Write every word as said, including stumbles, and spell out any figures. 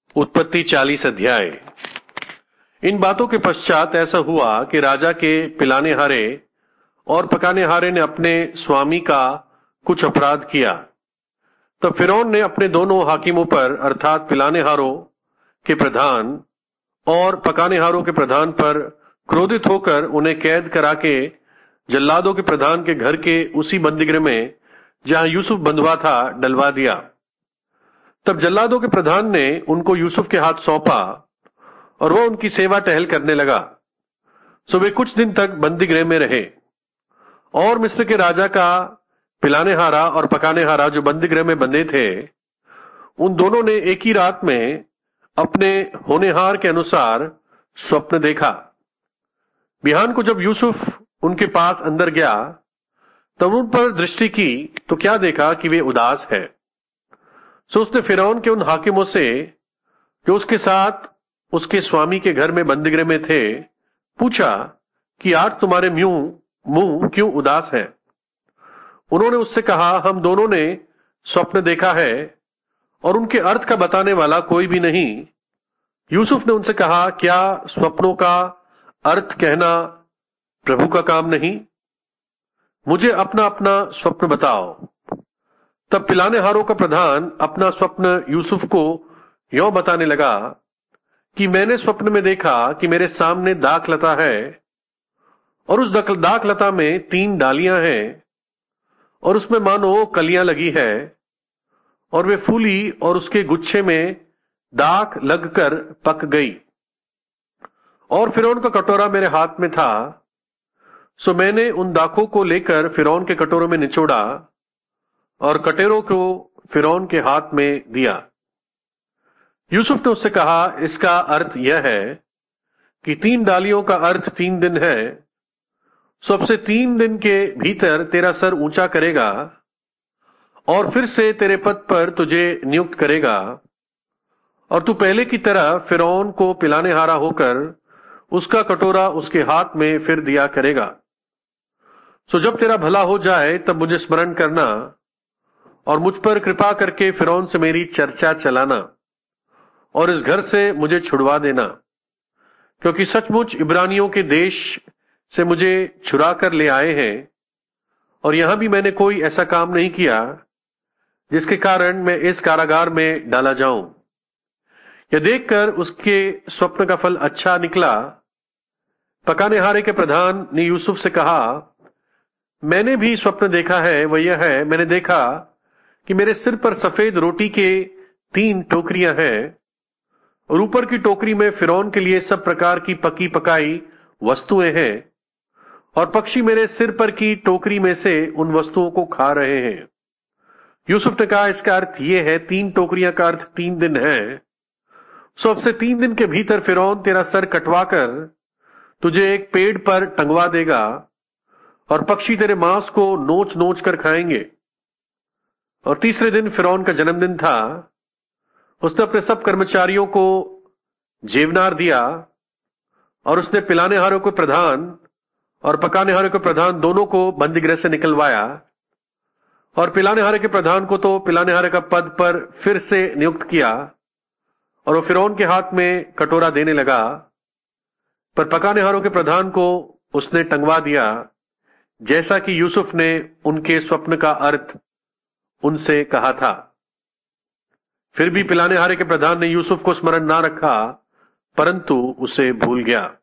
उत्पत्ति चालीस अध्याय। इन बातों के पश्चात ऐसा हुआ कि राजा के पिलाने हारे और पकाने हारे ने अपने स्वामी का कुछ अपराध किया। तब फिरौन ने अपने दोनों हाकिमों पर अर्थात पिलाने हारों के प्रधान और पकाने हारों के प्रधान पर क्रोधित होकर उन्हें कैद करा के जल्लादों के प्रधान के घर के उसी बंदीगृह में जहां यूसुफ बंधुआ था डलवा दिया। तब जल्लादों के प्रधान ने उनको यूसुफ के हाथ सौंपा और वह उनकी सेवा टहल करने लगा। सो वे कुछ दिन तक बंदीगृह में रहे। और मिस्र के राजा का पिलाने हारा और पकाने हारा जो बंदीगृह में बंधे थे, उन दोनों ने एक ही रात में अपने होनेहार के अनुसार स्वप्न देखा। बिहान को जब यूसुफ उनके पास अंदर गया तब उन पर दृष्टि की तो क्या देखा कि वे उदास है। सो उसने फिरौन के उन हाकिमों से जो उसके साथ उसके स्वामी के घर में बंदीगृह में थे पूछा कि आज तुम्हारे मुंह मुंह क्यों उदास है। उन्होंने उससे कहा, हम दोनों ने स्वप्न देखा है और उनके अर्थ का बताने वाला कोई भी नहीं। यूसुफ ने उनसे कहा, क्या स्वप्नों का अर्थ कहना प्रभु का काम नहीं? मुझे अपना अपना स्वप्न बताओ। तब पिलाने हारों का प्रधान अपना स्वप्न यूसुफ को यों बताने लगा कि मैंने स्वप्न में देखा कि मेरे सामने दाख लता है और उस दाख लता में तीन डालियां हैं और उसमें मानो कलियां लगी है और वे फूली और उसके गुच्छे में दाख लगकर पक गई। और फिरौन का कटोरा मेरे हाथ में था, सो मैंने उन दाखों को लेकर फिरौन के कटोरों में निचोड़ा और कटोरों को फिरौन के हाथ में दिया। यूसुफ ने उससे कहा, इसका अर्थ यह है कि तीन डालियों का अर्थ तीन दिन है। सो अब से तीन दिन के भीतर तेरा सर ऊंचा करेगा और फिर से तेरे पद पर तुझे नियुक्त करेगा और तू पहले की तरह फिरौन को पिलाने हारा होकर उसका कटोरा उसके हाथ में फिर दिया करेगा। सो जब तेरा भला हो जाए तब मुझे स्मरण करना और मुझ पर कृपा करके फिरौन से मेरी चर्चा चलाना और इस घर से मुझे छुड़वा देना, क्योंकि सचमुच इब्रानियों के देश से मुझे छुरा कर ले आए हैं और यहां भी मैंने कोई ऐसा काम नहीं किया जिसके कारण मैं इस कारागार में डाला जाऊं। यह देखकर उसके स्वप्न का फल अच्छा निकला। पकाने हारे के प्रधान ने यूसुफ से कहा, मैंने भी स्वप्न देखा है। वह यह है, मैंने देखा कि मेरे सिर पर सफेद रोटी के तीन टोकरियां हैं और ऊपर की टोकरी में फिरौन के लिए सब प्रकार की पकी पकाई वस्तुएं हैं और पक्षी मेरे सिर पर की टोकरी में से उन वस्तुओं को खा रहे हैं। यूसुफ ने कहा, इसका अर्थ यह है, तीन टोकरियां का अर्थ तीन दिन है। सो अब से तीन दिन के भीतर फिरौन तेरा सर कटवाकर तुझे एक पेड़ पर टंगवा देगा और पक्षी तेरे मांस को नोच नोच कर खाएंगे। और तीसरे दिन फिरौन का जन्मदिन था। उसने अपने सब कर्मचारियों को जेवनार दिया और उसने पिलाने हारों के प्रधान और पकाने हारों के प्रधान दोनों को बंदीगृह से निकलवाया और पिलाने हारे के प्रधान को तो पिलाने हारे का पद पर फिर से नियुक्त किया और वो फिरौन के हाथ में कटोरा देने लगा, पर पकाने हारों के प्रधान को उसने टंगवा दिया, जैसा कि यूसुफ ने उनके स्वप्न का अर्थ उनसे कहा था। फिर भी पिलाने हारे के प्रधान ने यूसुफ को स्मरण ना रखा, परंतु उसे भूल गया।